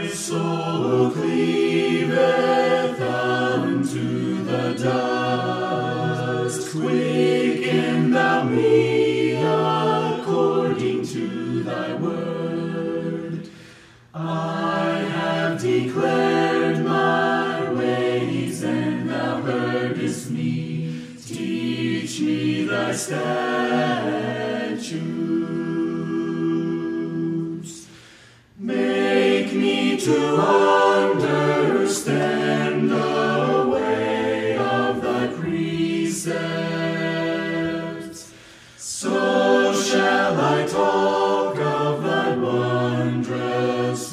soul cleaveth unto the dust. Quicken thou me according to thy word. I have declared my ways, and thou heardest me. Teach me thy statutes. Make me to understand the way of thy precepts. So shall I talk of thy wondrous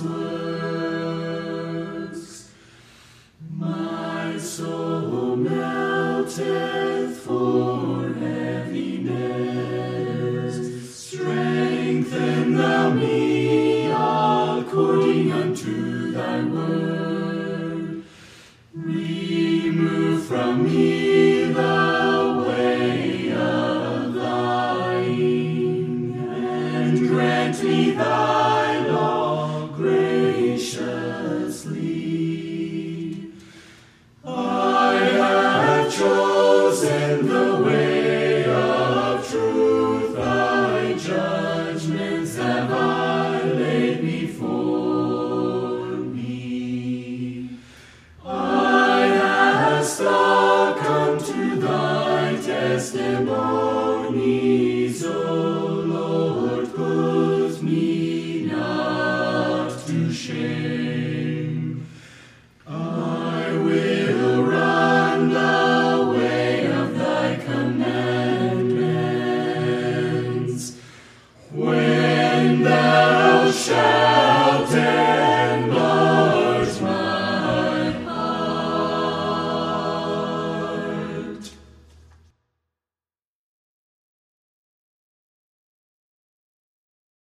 works. My soul melteth for heaviness. Strengthen thou me according unto thy word. Remove from me the way of lying, and grant me thy law graciously. I have chosen the way of truth. Thy judgments have I laid before me. I have stuck unto thy testimonies, O Lord, put me not to shame.